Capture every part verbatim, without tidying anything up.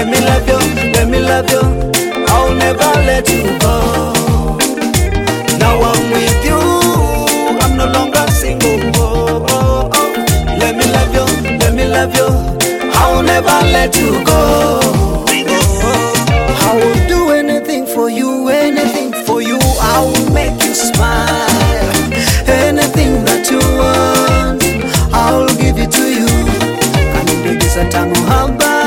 Let me love you, let me love you. I'll never let you go. Now I'm with you, I'm no longer single. Oh, oh, oh. Let me love you, let me love you. I'll never let you go. I will do anything for you, anything for you. I will make you smile. Anything that you want, I will give it to you. Kanidegeza tamu haba,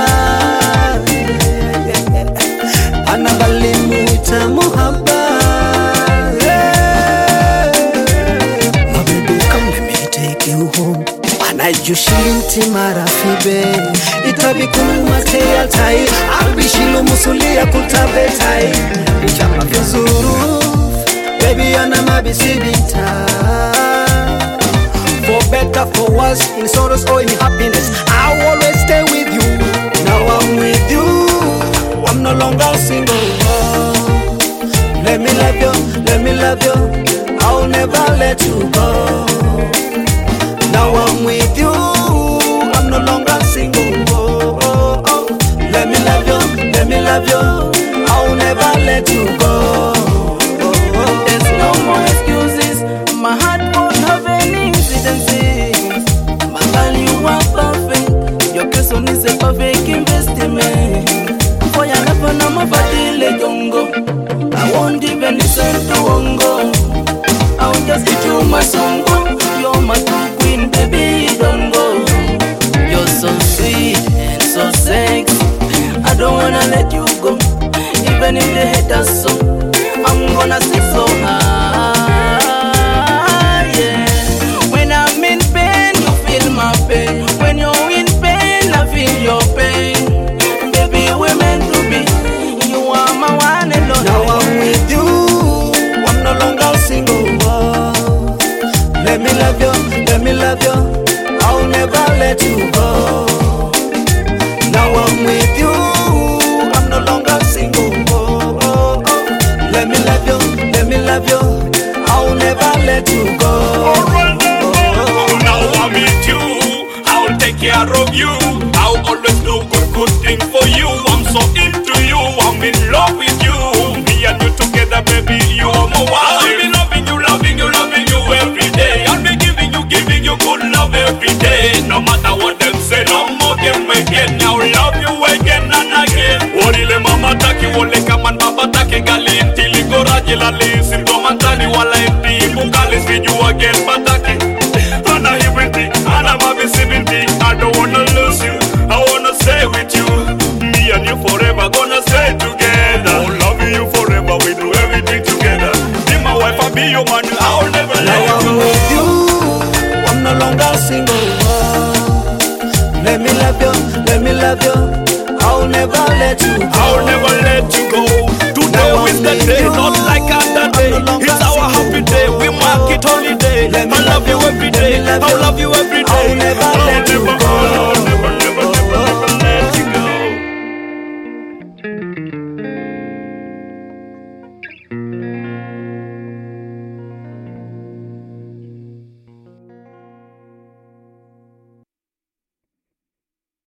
anabalimu tamu haba. My baby, come let me take you home. Anajushilinti marafibe itabi kumate altai albishilu musulia kutabetai ichama vizuru baby ana mabisibita. For better, for worse, in sorrows or in happiness, I'll always stay with you. Now I'm with you, I'm no longer single. Let me love you, let me love you, I'll never let you go. Now I'm with you, I'm no longer single. Oh, oh, oh. Let me love you, let me love you, I'll never let you go. Oh, oh. There's no more excuses, my heart won't have any incidences. My girl, you are perfect, your person is a perfect investment. For your love and I'm a body lejongo, I won't even listen to wongo. I'll just give you my song. You're my true queen, baby, don't go. You're so sweet and so sexy, I don't wanna let you go. Even if they hate us so, I'm gonna stick so high, yeah. When I'm in pain, you feel my pain. When you're in pain, I feel your pain. Baby, we're meant to be, you are my one and only. Now I'm with you, I'm no longer single. Let me love you, let me love you, I'll never let you go. Now I'm with you, I'm no longer single. Oh, oh, oh. Let me love you, let me love you, I'll never let you go. Alright, oh, oh. Now I'm with you, I'll take care of you. I'll always do good, good thing for you. I'm so into you, I'm in love with you. Me and you together, baby, you are my wife. I'll be loving you, loving you, loving you every day. I'll be giving you, giving you good love every day. No matter what them say, no more them again. I'll love you again and again. Warile mama taki, wale kaman baba taki. Gali intili goraji lali. Simpoma tali wala inti. Mukali siju again bataki. Ana hibinti, ana mabisibinti. I don't wanna lose you, I wanna stay with you. Me and you forever gonna stay together. I'll love you forever, we do everything together. Be my wife, I'll be your man, I'll never let Now you I'm go. with you, I'm no longer single. Let me love you, let me love you, I'll never let you go. I'll never let you go. Today Now is I'm the with day, you, not like other day. I'm no longer It's our happy day, we mark it holiday. Let me I love you every day, let me love I you. love you